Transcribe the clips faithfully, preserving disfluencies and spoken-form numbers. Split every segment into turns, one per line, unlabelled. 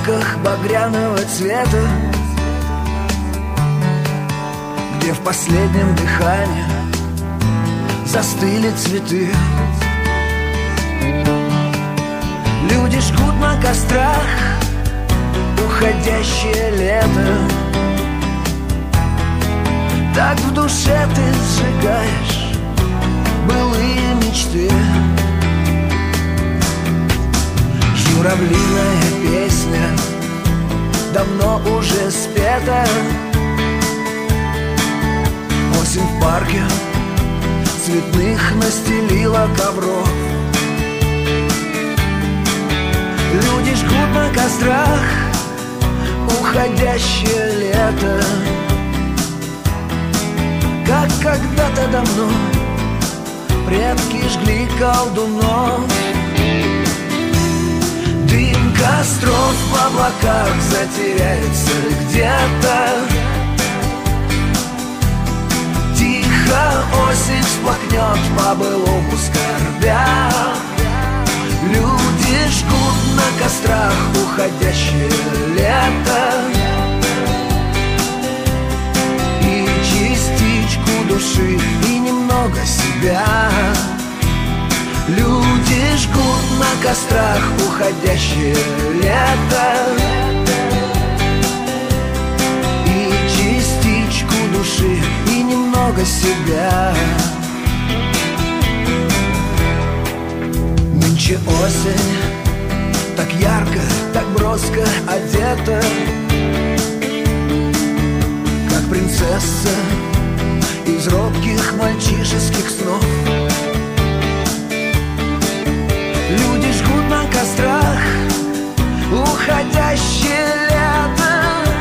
дорожках багряного цвета, где в последнем дыхании застыли цветы. Люди жгут на кострах уходящее лето. Так в душе ты сжигаешь былые мечты. Журавлиная песня давно уже спета. Осень в парке цветных настелила ковров. Люди жгут на кострах уходящее лето. Как когда-то давно предки жгли колдунов. Дым костров в облаках затеряется где-то. Тихо осень всплакнет по-былому скорбя. Люди жгут на кострах уходящее лето. И частичку души, и немного себя. Люди жгут на кострах уходящее лето. И частичку души, и немного себя. Нынче осень так ярко, так броско одета, как принцесса из робких мальчишеских снов. Люди жгут на кострах уходящее лето.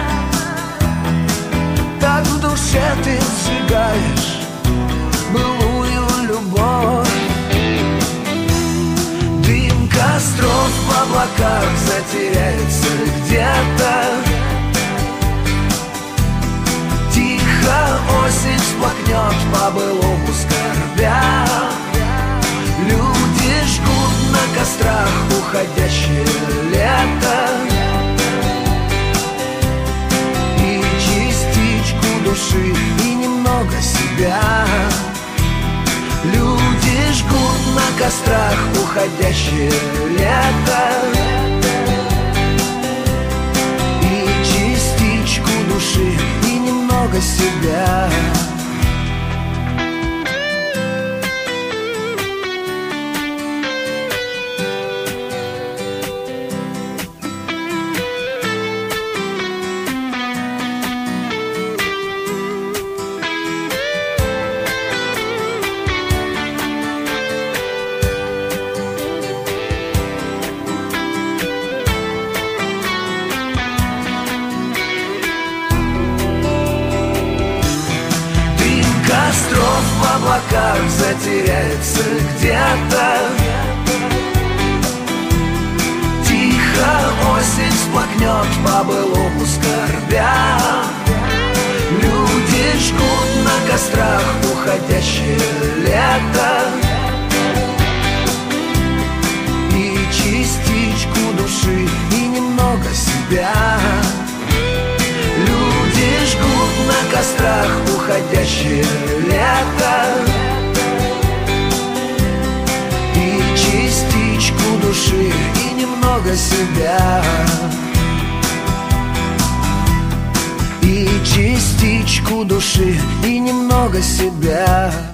Так в душе ты сжигаешь былую любовь. Дым костров в облаках затеряется где-то. Тихо осень всплакнет по-былому скорбя. Люди жгут на кострах уходящее лето. И частичку души, и немного себя. Люди жгут на кострах уходящее лето. И частичку души, и немного себя. Костров в облаках затеряется где-то. Тихо осень всплакнет по-былому скорбя. Люди жгут на кострах уходящее лето. И частичку души, и немного себя. Люди жгут на кострах уходящее лето. И частичку души, и немного себя. И частичку души, и немного себя.